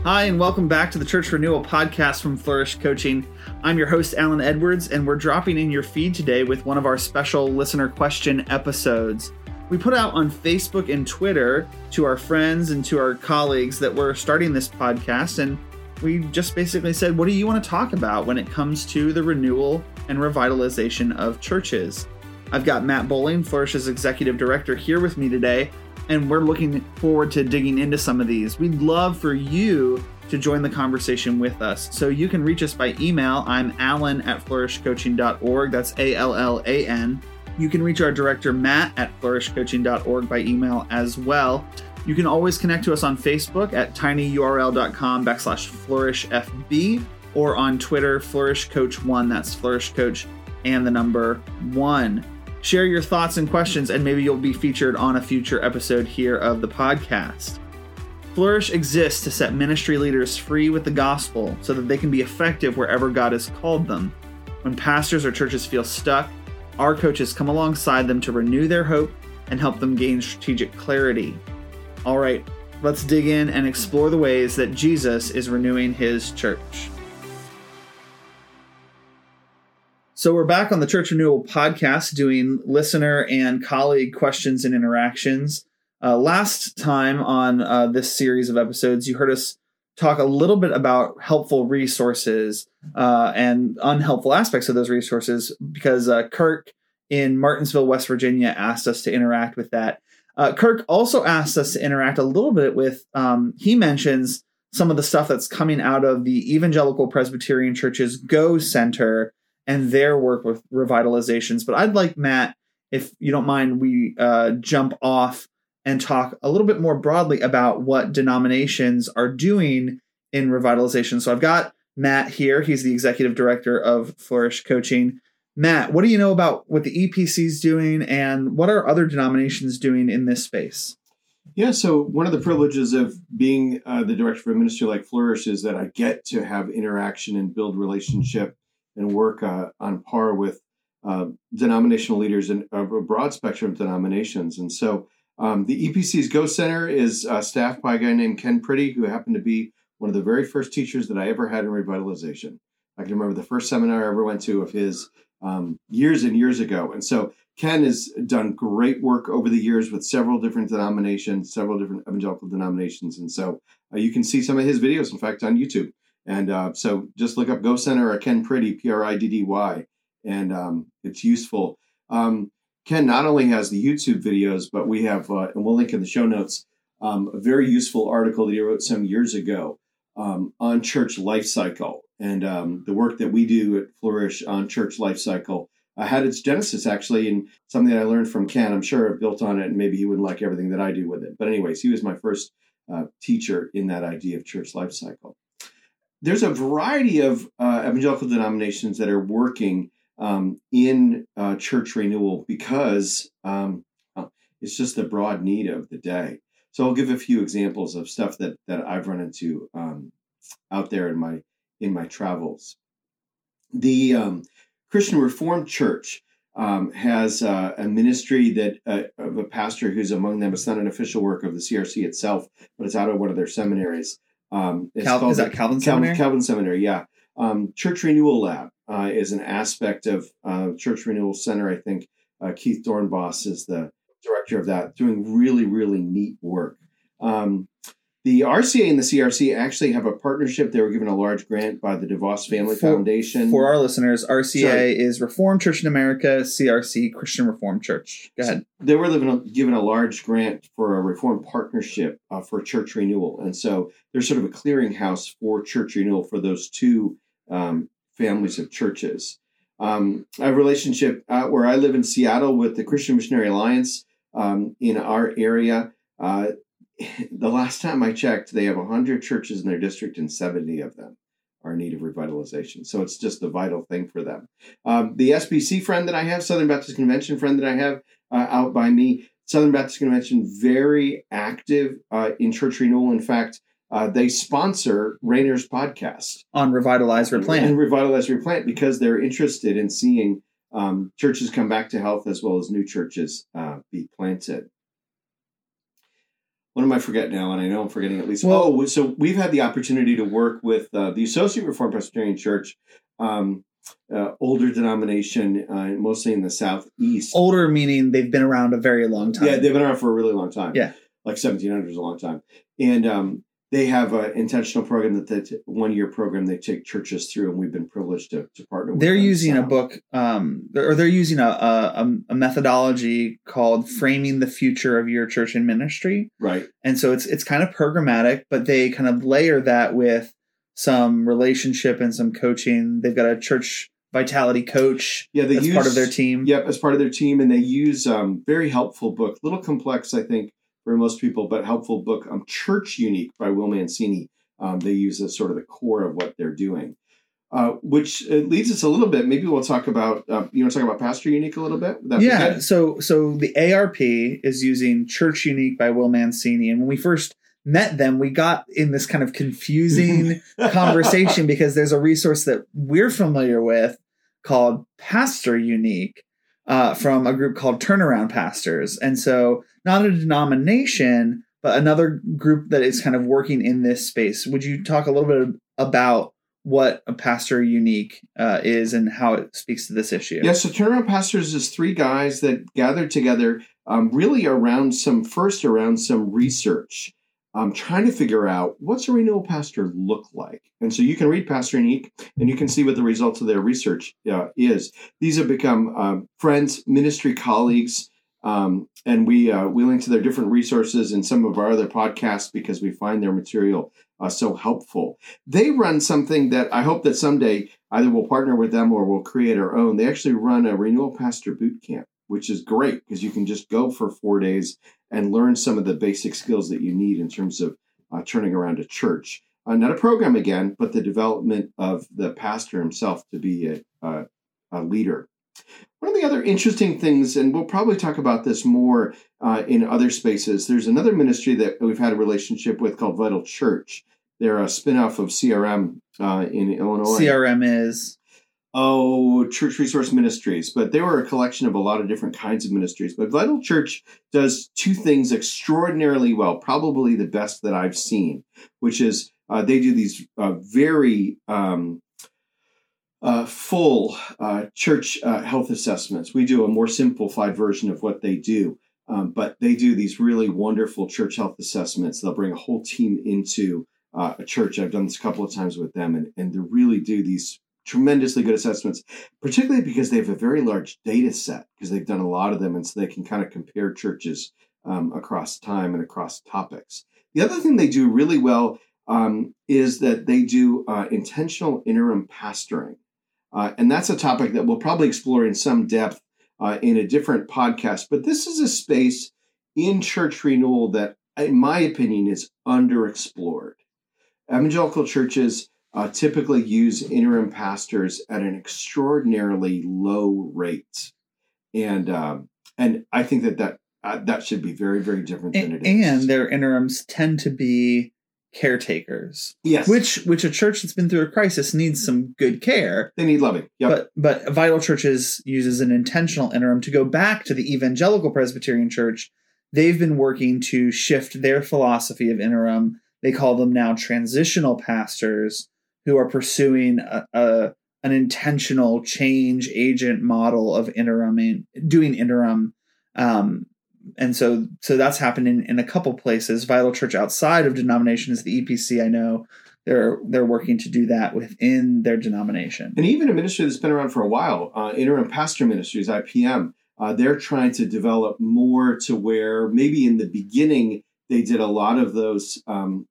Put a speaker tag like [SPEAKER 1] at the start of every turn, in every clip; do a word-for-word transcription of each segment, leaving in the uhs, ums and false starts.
[SPEAKER 1] Hi, and welcome back to the Church Renewal podcast from Flourish Coaching. I'm your host, Alan Edwards, and we're dropping in your feed today with one of our special listener question episodes. We put out on Facebook and Twitter to our friends and to our colleagues that we're starting this podcast, and we just basically said, what do you want to talk about when it comes to the renewal and revitalization of churches? I've got Matt Bowling, Flourish's executive director, here with me today, and we're looking forward to digging into some of these. We'd love for you to join the conversation with us. So you can reach us by email. I'm Alan at flourish coaching dot org. That's A L L A N. You can reach our director, Matt, at flourish coaching dot org by email as well. You can always connect to us on Facebook at tinyurl.com backslash flourishfb or on Twitter, Flourish Coach one. That's Flourish Coach and the number one. Share your thoughts and questions, and maybe you'll be featured on a future episode here of the podcast. Flourish exists to set ministry leaders free with the gospel so that they can be effective wherever God has called them. When pastors or churches feel stuck, our coaches come alongside them to renew their hope and help them gain strategic clarity. All right, let's dig in and explore the ways that Jesus is renewing his church. So we're back on the Church Renewal podcast doing listener and colleague questions and interactions. Uh, last time on uh, this series of episodes, you heard us talk a little bit about helpful resources uh, and unhelpful aspects of those resources because uh, Kirk in Martinsville, West Virginia, asked us to interact with that. Uh, Kirk also asked us to interact a little bit with, um, he mentions some of the stuff that's coming out of the Evangelical Presbyterian Church's Go Center and their work with revitalizations. But I'd like, Matt, if you don't mind, we uh, jump off and talk a little bit more broadly about what denominations are doing in revitalization. So I've got Matt here. He's the executive director of Flourish Coaching. Matt, what do you know about what the E P C is doing, and what are other denominations doing in this space?
[SPEAKER 2] Yeah, so one of the privileges of being uh, the director of a ministry like Flourish is that I get to have interaction and build relationship and work uh, on par with uh, denominational leaders in a broad spectrum of denominations. And so um, the E P C's Go Center is uh, staffed by a guy named Ken Pretty, who happened to be one of the very first teachers that I ever had in revitalization. I can remember the first seminar I ever went to of his um, years and years ago. And so Ken has done great work over the years with several different denominations, several different evangelical denominations. And so uh, you can see some of his videos, in fact, on YouTube. And uh, so just look up Go Center or Ken Pretty, P R I D D Y, and um, it's useful. Um, Ken not only has the YouTube videos, but we have, uh, and we'll link in the show notes, um, a very useful article that he wrote some years ago um, on church life cycle. And um, the work that we do at Flourish on church life cycle uh, had its genesis actually in something that I learned from Ken. I'm sure I've built on it, and maybe he wouldn't like everything that I do with it. But anyways, he was my first uh, teacher in that idea of church life cycle. There's a variety of uh, evangelical denominations that are working um, in uh, church renewal because um, it's just the broad need of the day. So I'll give a few examples of stuff that that I've run into um, out there in my in my travels. The um, Christian Reformed Church um, has uh, a ministry that uh, of a pastor who's among them. It's not an official work of the C R C itself, but it's out of one of their seminaries. Um, it's
[SPEAKER 1] Cal-
[SPEAKER 2] called
[SPEAKER 1] is that Calvin Seminary?
[SPEAKER 2] Calvin, Calvin Seminary, yeah. Um, Church Renewal Lab uh, is an aspect of uh, Church Renewal Center. I think uh, Keith Dornbos is the director of that, doing really, really neat work. Um, the R C A and the C R C actually have a partnership. They were given a large grant by the DeVos Family
[SPEAKER 1] For,
[SPEAKER 2] Foundation.
[SPEAKER 1] For our listeners, R C A
[SPEAKER 2] Sorry.
[SPEAKER 1] is Reformed Church in America, C R C, Christian Reformed Church. Go ahead.
[SPEAKER 2] So they were given, given a large grant for a Reformed partnership uh, for church renewal. And so there's sort of a clearinghouse for church renewal for those two um, families of churches. Um, I have a relationship uh, where I live in Seattle with the Christian Missionary Alliance um, in our area. Uh, the last time I checked, they have one hundred churches in their district and seventy of them are in need of revitalization. So it's just a vital thing for them. Um, the S B C friend that I have, Southern Baptist Convention friend that I have uh, out by me, Southern Baptist Convention, very active uh, in church renewal. In fact, uh, they sponsor Rainer's podcast.
[SPEAKER 1] On Revitalize Replant.
[SPEAKER 2] And Revitalize Replant because they're interested in seeing um, churches come back to health as well as new churches uh, be planted. what am I forgetting now? And I know I'm forgetting at least.
[SPEAKER 1] Well,
[SPEAKER 2] oh, so we've had the opportunity to work with uh, the Associate Reformed Presbyterian Church, um, uh, older denomination, uh, mostly in the Southeast.
[SPEAKER 1] Older meaning they've been around a very long time.
[SPEAKER 2] Yeah, they've been around for a really long time.
[SPEAKER 1] Yeah.
[SPEAKER 2] Like seventeen hundred is a long time. And um, they have an intentional program that they one-year program they take churches through, and we've been privileged to, to partner with
[SPEAKER 1] they're
[SPEAKER 2] them.
[SPEAKER 1] using
[SPEAKER 2] so.
[SPEAKER 1] a book, um, or they're using a, a, a methodology called Framing the Future of Your Church and Ministry.
[SPEAKER 2] Right.
[SPEAKER 1] And so it's it's kind of programmatic, but they kind of layer that with some relationship and some coaching. They've got a church vitality coach
[SPEAKER 2] yeah, they
[SPEAKER 1] that's
[SPEAKER 2] use,
[SPEAKER 1] part of their team.
[SPEAKER 2] Yep, as part of their team. And they use um very helpful book, little complex, I think, for most people, but helpful book, um, Church Unique by Will Mancini. Um, they use as sort of the core of what they're doing, uh, which uh, leads us a little bit. Maybe we'll talk about, uh, you want to talk about Pastor Unique a little bit? Would that be
[SPEAKER 1] Yeah.
[SPEAKER 2] good?
[SPEAKER 1] So, so the A R P is using Church Unique by Will Mancini. And when we first met them, we got in this kind of confusing conversation because there's a resource that we're familiar with called Pastor Unique uh, from a group called Turnaround Pastors. And so not a denomination, but another group that is kind of working in this space. Would you talk a little bit about what a Pastor Unique uh, is and how it speaks to this issue?
[SPEAKER 2] Yeah, so Turnaround Pastors is three guys that gathered together um, really around some, first around some research, um, trying to figure out what's a renewal pastor look like. And so you can read Pastor Unique and you can see what the results of their research uh, is. These have become uh, friends, ministry colleagues, Um, and we uh, we link to their different resources in some of our other podcasts because we find their material uh, so helpful. They run something that I hope that someday either we'll partner with them or we'll create our own. They actually run a Renewal Pastor Boot Camp, which is great because you can just go for four days and learn some of the basic skills that you need in terms of uh, turning around a church. Uh, not a program again, but the development of the pastor himself to be a, a, a leader. One of the other interesting things, and we'll probably talk about this more uh, in other spaces, there's another ministry that we've had a relationship with called Vital Church. They're a spinoff of C R M uh, in Illinois.
[SPEAKER 1] C R M is?
[SPEAKER 2] Oh, Church Resource Ministries. But they were a collection of a lot of different kinds of ministries. But Vital Church does two things extraordinarily well, probably the best that I've seen, which is uh, they do these uh, very... Um, Uh, full uh, church uh, health assessments. We do a more simplified version of what they do, um, but they do these really wonderful church health assessments. They'll bring a whole team into uh, a church. I've done this a couple of times with them, and, and they really do these tremendously good assessments, particularly because they have a very large data set, because they've done a lot of them, and so they can kind of compare churches um, across time and across topics. The other thing they do really well um, is that they do uh, intentional interim pastoring. Uh, and that's a topic that we'll probably explore in some depth uh, in a different podcast. But this is a space in church renewal that, in my opinion, is underexplored. Evangelical churches uh, typically use interim pastors at an extraordinarily low rate. And um, and I think that that, uh, that should be very, very different than
[SPEAKER 1] and,
[SPEAKER 2] it is.
[SPEAKER 1] And their interims tend to be caretakers.
[SPEAKER 2] Yes.
[SPEAKER 1] Which which a church that's been through a crisis needs some good care.
[SPEAKER 2] They need loving. Yep.
[SPEAKER 1] But but Vital Churches uses an intentional interim to go back to the Evangelical Presbyterian Church. They've been working to shift their philosophy of interim. They call them now transitional pastors who are pursuing a, a an intentional change agent model of interim and doing interim. Um, And so so that's happened in, in a couple places. Vital Church outside of denominations, the E P C, I know, they're they're working to do that within their denomination.
[SPEAKER 2] And even a ministry that's been around for a while, uh, Interim Pastor Ministries, I P M, uh, they're trying to develop more to where maybe in the beginning they did a lot of those um,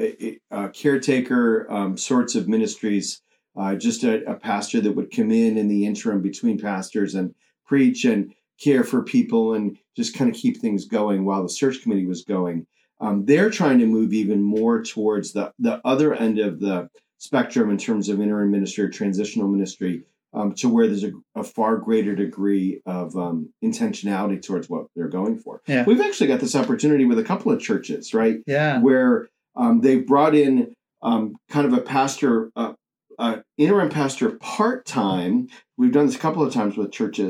[SPEAKER 2] uh, caretaker um, sorts of ministries, uh, just a, a pastor that would come in in the interim between pastors and preach and care for people and just kind of keep things going while the search committee was going. Um, they're trying to move even more towards the, the other end of the spectrum in terms of interim ministry or transitional ministry, um, to where there's a, a far greater degree of um, intentionality towards what they're going for.
[SPEAKER 1] Yeah.
[SPEAKER 2] We've actually got this opportunity with a couple of churches, right?
[SPEAKER 1] Yeah.
[SPEAKER 2] Where um, they've brought in um, kind of a pastor, uh, uh, interim pastor part-time. We've done this a couple of times with churches.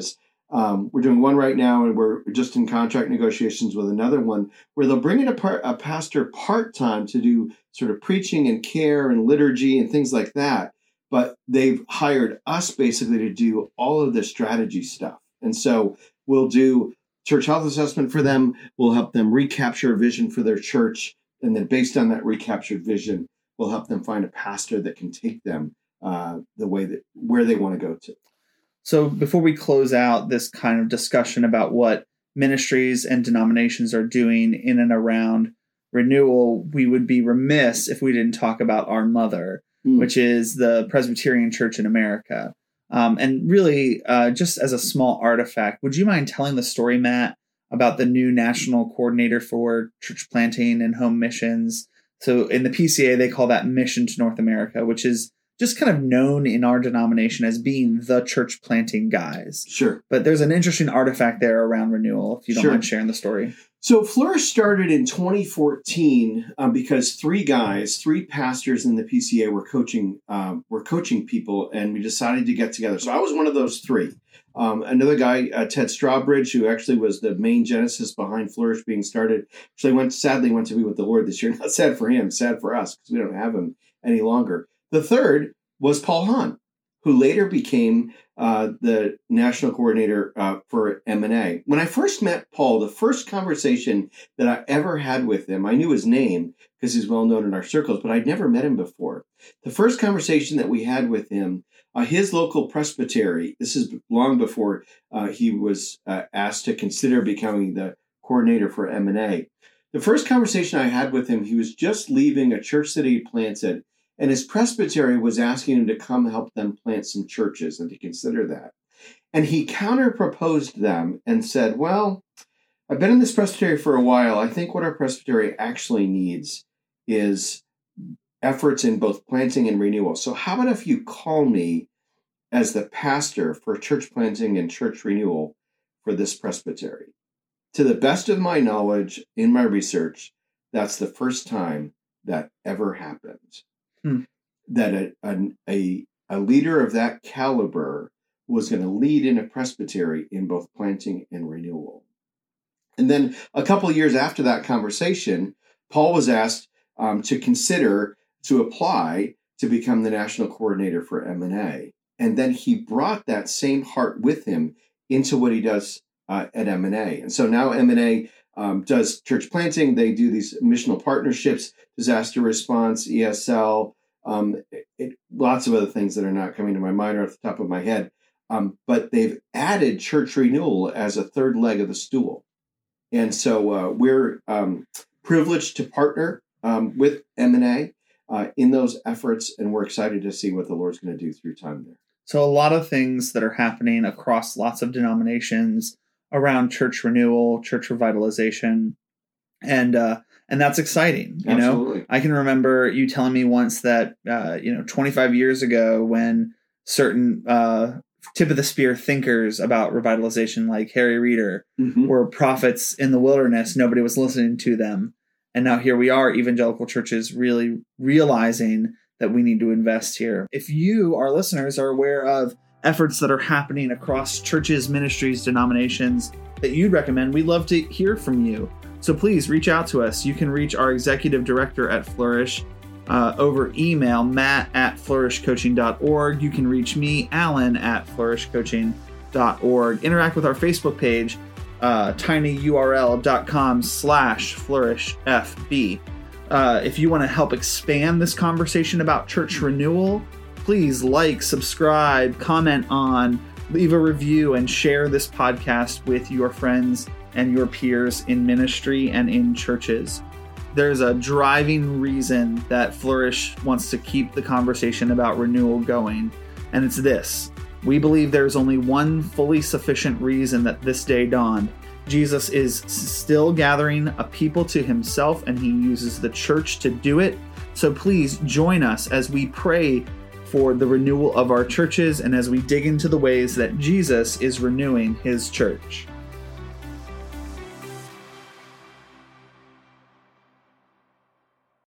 [SPEAKER 2] Um, we're doing one right now, and we're just in contract negotiations with another one where they'll bring in a, par- a pastor part-time to do sort of preaching and care and liturgy and things like that. But they've hired us basically to do all of the strategy stuff. And so we'll do church health assessment for them. We'll help them recapture a vision for their church. And then based on that recaptured vision, we'll help them find a pastor that can take them uh, the way that where they want to go to.
[SPEAKER 1] So before we close out this kind of discussion about what ministries and denominations are doing in and around renewal, we would be remiss if we didn't talk about our mother, mm. which is the Presbyterian Church in America. Um, and really, uh, just as a small artifact, would you mind telling the story, Matt, about the new national coordinator for church planting and home missions? So in the P C A, they call that Mission to North America, which is just kind of known in our denomination as being the church planting guys.
[SPEAKER 2] Sure.
[SPEAKER 1] But there's an interesting artifact there around renewal, if you don't
[SPEAKER 2] sure.
[SPEAKER 1] mind sharing the story.
[SPEAKER 2] So Flourish started in twenty fourteen um, because three guys, three pastors in the P C A were coaching um, were coaching people, and we decided to get together. So I was one of those three. Um, another guy, uh, Ted Strawbridge, who actually was the main genesis behind Flourish being started, actually went sadly went to be with the Lord this year. Not sad for him, sad for us because we don't have him any longer. The third was Paul Hahn, who later became uh, the national coordinator uh, for M and A. When I first met Paul, the first conversation that I ever had with him, I knew his name because he's well known in our circles, but I'd never met him before. The first conversation that we had with him, uh, his local presbytery, this is long before uh, he was uh, asked to consider becoming the coordinator for M and A. The first conversation I had with him, he was just leaving a church that he planted, and his presbytery was asking him to come help them plant some churches and to consider that. And he counter-proposed them and said, well, I've been in this presbytery for a while. I think what our presbytery actually needs is efforts in both planting and renewal. So how about if you call me as the pastor for church planting and church renewal for this presbytery? To the best of my knowledge, in my research, that's the first time that ever happened. Hmm. That a, a a leader of that caliber was going to lead in a presbytery in both planting and renewal. And then a couple of years after that conversation, Paul was asked um, to consider, to apply to become the national coordinator for M and A. And then he brought that same heart with him into what he does uh, at M and A. And so now M and A Um, does church planting. They do these missional partnerships, disaster response, E S L, um, it, it, lots of other things that are not coming to my mind or off the top of my head. Um, but they've added church renewal as a third leg of the stool. And so uh, we're um, privileged to partner um, with M and A uh, in those efforts, and we're excited to see what the Lord's going to do through time there.
[SPEAKER 1] So a lot of things that are happening across lots of denominations around church renewal, church revitalization, and uh, and that's exciting. You
[SPEAKER 2] Absolutely.
[SPEAKER 1] know, I can remember you telling me once that uh, you know twenty-five years ago, when certain uh, tip of the spear thinkers about revitalization, like Harry Reeder, mm-hmm. were prophets in the wilderness, nobody was listening to them, and now here we are, evangelical churches really realizing that we need to invest here. If you, our listeners, are aware of efforts that are happening across churches, ministries, denominations that you'd recommend, we'd love to hear from you. So please reach out to us. You can reach our executive director at Flourish uh, over email, matt at flourish coaching dot org. You can reach me, Alan, at flourish coaching dot org. Interact with our Facebook page, uh, tinyurl.com slash flourishfb. Uh, if you want to help expand this conversation about church renewal, please like, subscribe, comment on, leave a review, and share this podcast with your friends and your peers in ministry and in churches. There's a driving reason that Flourish wants to keep the conversation about renewal going, and it's this. We believe there's only one fully sufficient reason that this day dawned. Jesus is still gathering a people to himself, and he uses the church to do it. So please join us as we pray for the renewal of our churches and as we dig into the ways that Jesus is renewing his church.